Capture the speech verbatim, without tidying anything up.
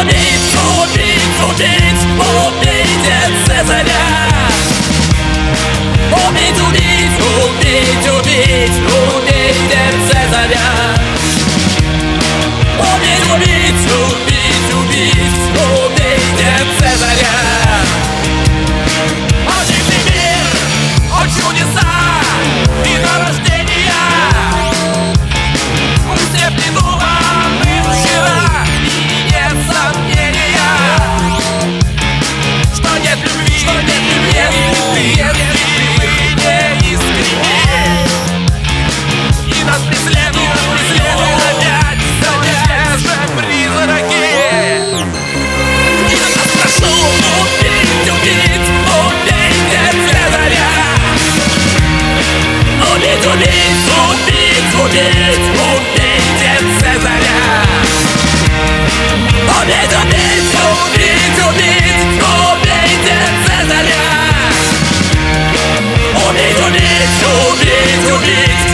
Убить, убить, убить, убейте Цезаря! Убить, убить, убить, убить, убейте Цезаря! Убить, убить, убить, убить, убейте Цезаря! О дивный мир, о чудеса и нарождения! Мы все придуманы вчера, и нет сомнения, что нет любви, что нет любви, если вы не искренне. И нас преследуют, преследуют опять те же призраки. И нас прошу убить, убить, убейте Цезаря! Убить, убить, убить, убить, убейте Цезаря! Убить, убить, убить, убить, убейте Цезаря! Убить, убить, убить, убить,